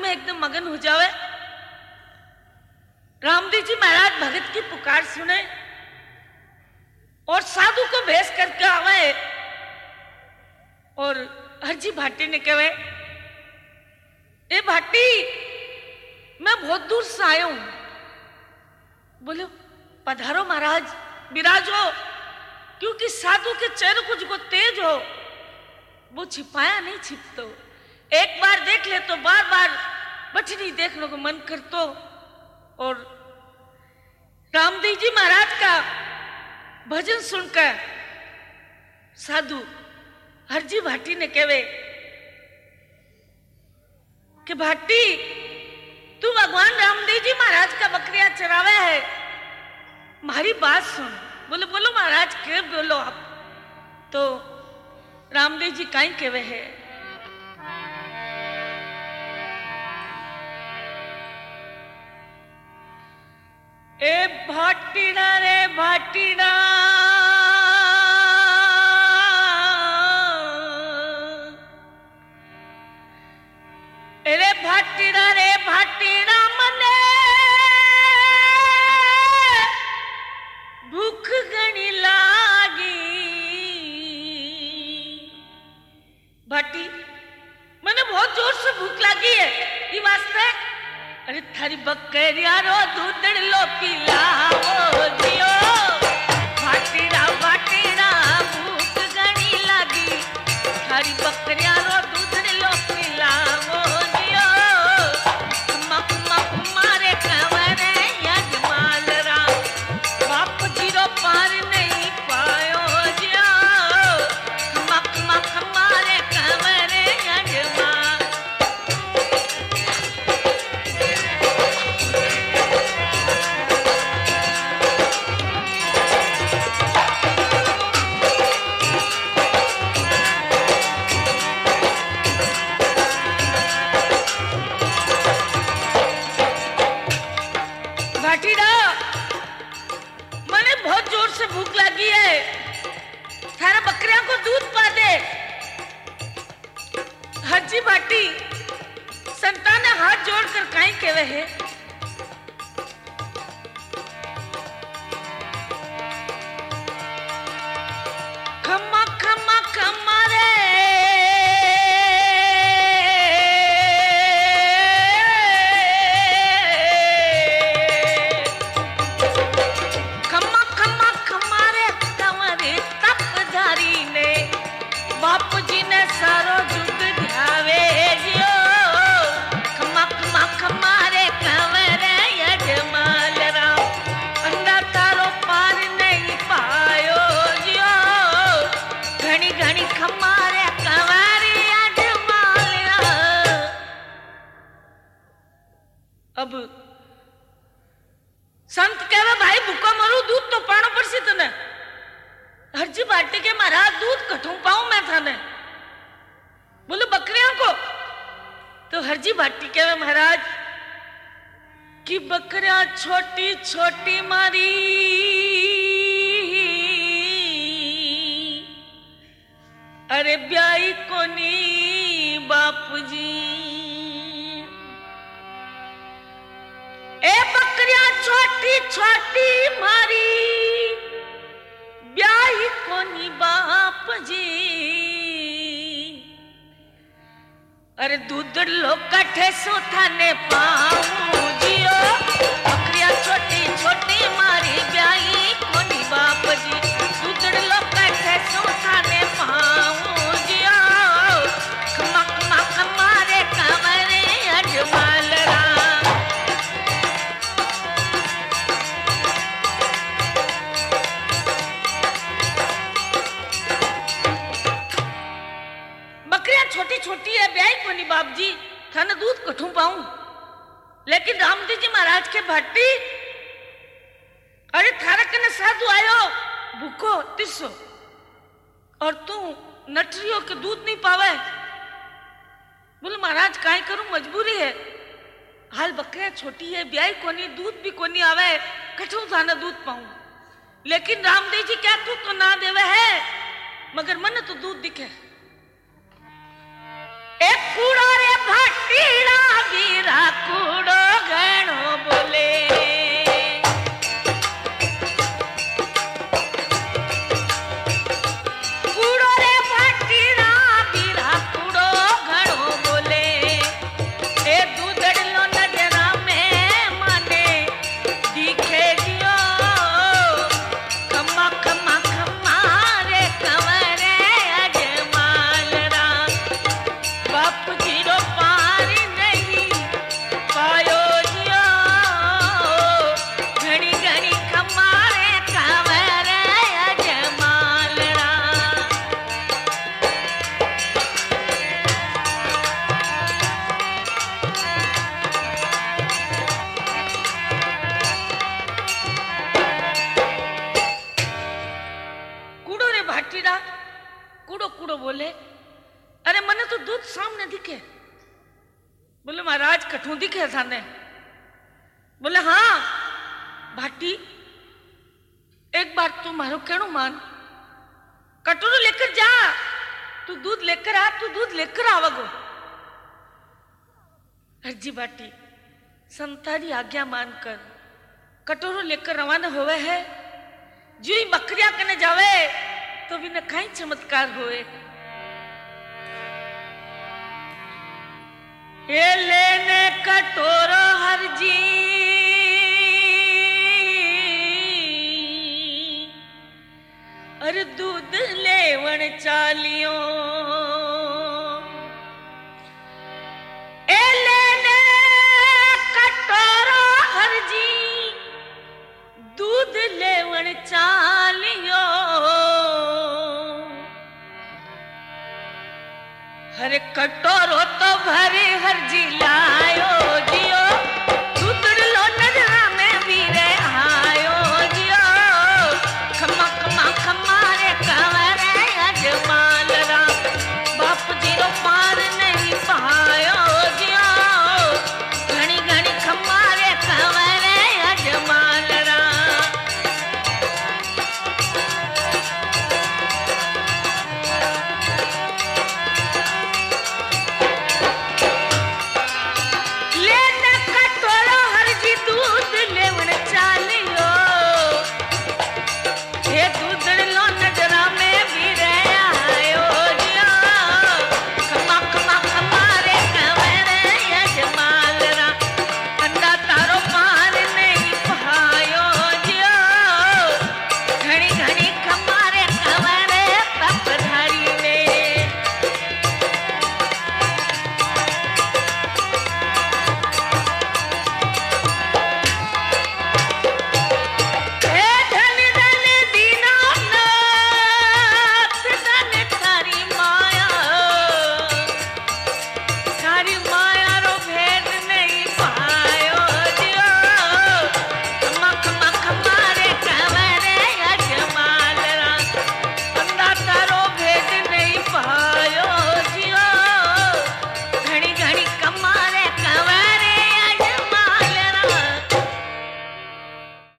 में एकदम मगन हो जावे। रामदेव जी महाराज भगत की पुकार सुने और साधु को भेष करके आवे और हरजी भाटी ने कहे, ए भाटी मैं बहुत दूर से आया हूं। बोले पधारो महाराज, विराजो। क्योंकि साधु के चेहरे कुछ को तेज हो, वो छिपाया नहीं छिपतो। एक बार देख ले तो बार बार बचनी देखने को मन करतो। और रामदेव जी महाराज का भजन सुनकर साधु हरजी भाटी ने कहे कि भाटी तू भगवान रामदेव जी महाराज का बकरियां चरावे है, हमारी बात सुन। बोले बोलो महाराज, क्या बोलो आप। तो रामदेव जी काई कहवे है, ए भाटीना रे भाटीना, अरे भाटीना रे भाटीना, मने भूख घनी लागी। भाटी मैंने बहुत जोर से भूख लगी है, ये वास्ते अरे थारी बकरिया रो दूधड़ लो पिलाओ दियो। भाटीना भाटीना भूख घनी लागी, थारी बकरिया रो दूधड़ लो पिलाओ दियो। मक मक मारे कंवरे यजमाल राम, बाप जीरो पार नहीं पायो जियो। मक मक मारे कंवरे यजमाल। भाटीना मैंने बहुत जोर से भूख लगी है, थारा बकरियां को दूध पा दे। हरजी भाटी संतान ने हाथ जोड़कर काई कहवे है, खम्मा खम्मा खम्मा रे, खम्मा खम्मा खम्मा रे कंवरे तपधारी ने, बापू जी ने सारो जुग ध्यावे जियो। खम्मा खम्मा खम्मा रे कंवरे यजमाल राम, अंधा तारो पार नहीं पायो जियो। घनी घनी खम्मा रे कंवरे यजमाल राम। अब संत कहवे भाई भूखा मरू, दूध तो पानो पड़सी तने। हरजी भाटी के महाराज दूध कठू पाऊं मैं थाने। बोले बकरियां को। तो हरजी भाटी कहवे महाराज कि बकरियां छोटी छोटी मारी, अरे ब्याई कोनी बापू जी। ए बकरियां छोटी छोटी मारी, ब्याही कोनी बाप जी। अरे दूध लो कठे सो थाने पाऊं जियो। बकरियां छोटी छोटी मारी, ब्याही कोनी बाप जी। दूध लो कठे सो थाने पाऊं जियो। खमक मक मारे कंवरे यजमाल राम। बकरियां छोटी छोटी है, ब्याही कोनी बाप जी, थाने दूध कठू पाऊं। लेकिन रामदेव जी महाराज के भाटी, अरे थारा कने साधु आयो भूखो तिसो, और तू नटरियों के दूध नहीं पावे। बोले महाराज काई करूं, मजबूरी है। हाल बकरियां छोटी है, ब्याही कोनी, दूध भी कोनी आवे, कठू थाने दूध पाऊं। लेकिन रामदेव जी क्या तू तो ना देवे है, मगर मन तो दूध दिखे। एक कूड़ा रे भाटीड़ा बीरा कूड़ो घणो बोले। कूड़ो रे भाटीड़ा बीरा कूड़ो घणो बोले। ए दूधड़लो नजरा में माने दिखे जियो। खम्मा खम्मा खम्मा रे कंवरे अजमालरा। बाप जीरो पारी नहीं पायो जियो। घणी घणी खम्मा रे कंवरे अजमालरा। कूड़ो रे भाटीड़ा कूड़ो कूड़ो बोले। अरे मने तो दूध सामने दिखे। बोले महाराज कठू दिखे थाने। बोले हाँ भाटी एक बार तू मारो कहणो मान। कटोरो लेकर जा। तू दूध लेकर आ। तू दूध लेकर आवगो। हरजी भाटी संतारी आज्ञा मानकर कटोरो लेकर रवाना होवे है। जो ही बकरिया कने जावे तो भी न काई चमत्कार होए। ये लेने कटोरो हरजी अरे दूध लेवण चालियो। ए लेने कटोरो हरजी दूध लेवण चालियो। हरे कटोरो तो भरे हरजी लायो।